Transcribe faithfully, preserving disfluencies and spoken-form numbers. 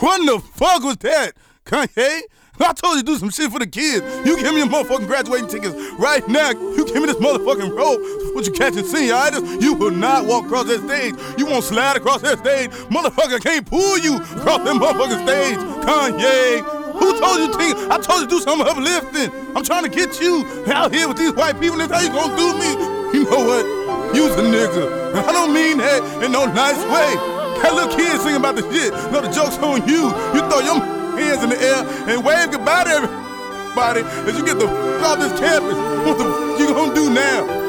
What the fuck was that, Kanye? I told you to do some shit for the kids. You give me the motherfucking graduating tickets right now. You give me this motherfucking rope. What you catching senioritis? You will not walk across that stage. You won't slide across that stage. Motherfucker can't pull you across that motherfucking stage. Kanye, who told you to? I told you to do some uplifting. I'm trying to get you out here with these white people. That's how you gonna do me. You know what? You's a nigga. I don't mean that in no nice way. That little kid singing about the shit. No, the joke's on you. You throw your hands in the air and wave goodbye to everybody as you get the f*** off this campus. What the f*** you gonna do now?